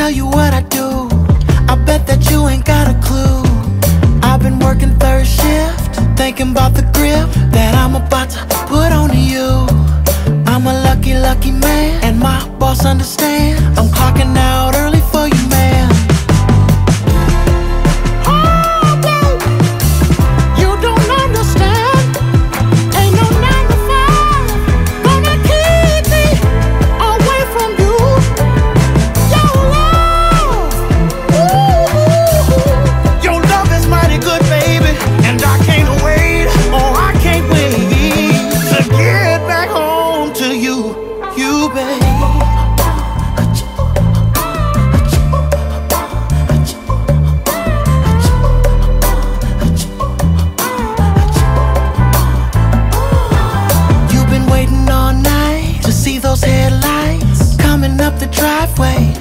tell you what I do. I bet that you ain't got a clue. I've been working third shift, thinking about the grip that I'm about to put on you. I'm a lucky, lucky man, and my boss understands. I'm clocking out early for you, man. Headlights coming up the driveway.